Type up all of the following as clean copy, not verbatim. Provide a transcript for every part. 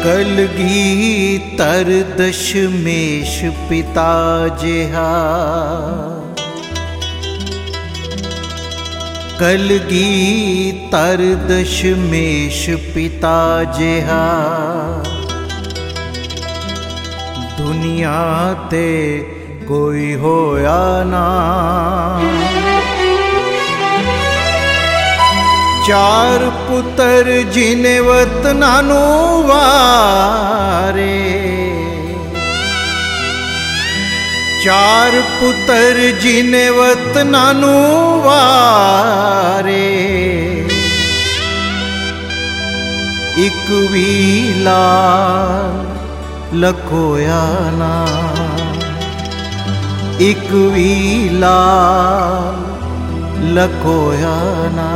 कलगीधर दशमेश पिता जिहा, कलगीधर दशमेश पिता जिहा, दुनिया ते कोई होया ना। चार पुत्र जिने वतना नू वारे, चार पुत्र जिने वतना नू वारे, एक भी लाल लखोया ना, एक भी लाल लखोया ना।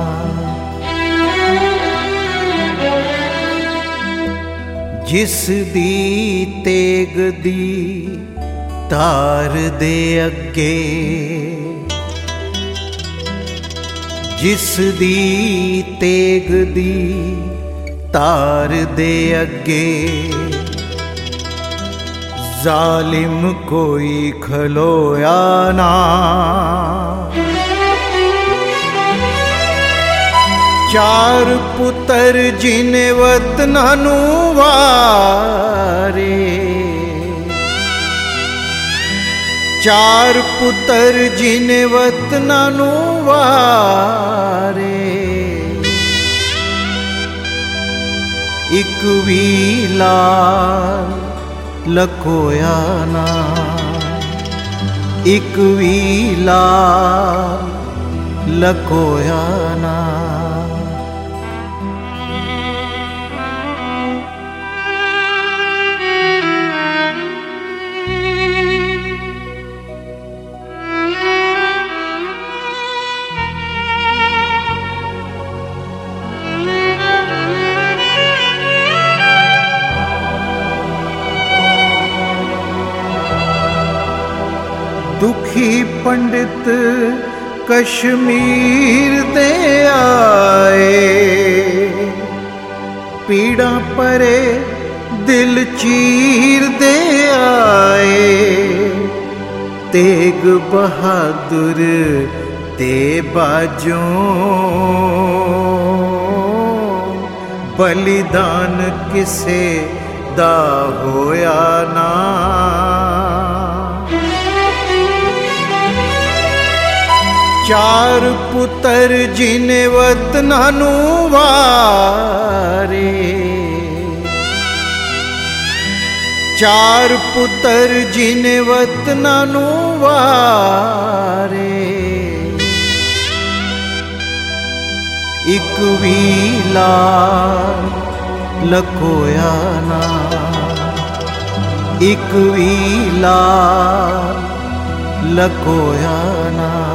जिस दी तेग दी तार दे अगे, जिस दी तेग दी तार दे अगे, जालिम कोई खलोया ना। चार पुत्र जिने वतना नू वारे, चार पुत्र जिने वतना नू वारे, एक भी लाल लखोया ना, एक भी लाल लखोया ना। दुखी पंडित कश्मीर दे आए, पीड़ा परे दिल चीर दे आए, तेग बहादुर ते बाजों बलिदान किसे दा होया ना। चार पुत्र जिने वतना नू वारे, चार पुत्र जिने वतना नू वारे, एक भी लाल लखोया ना, एक भी लाल लखोया ना।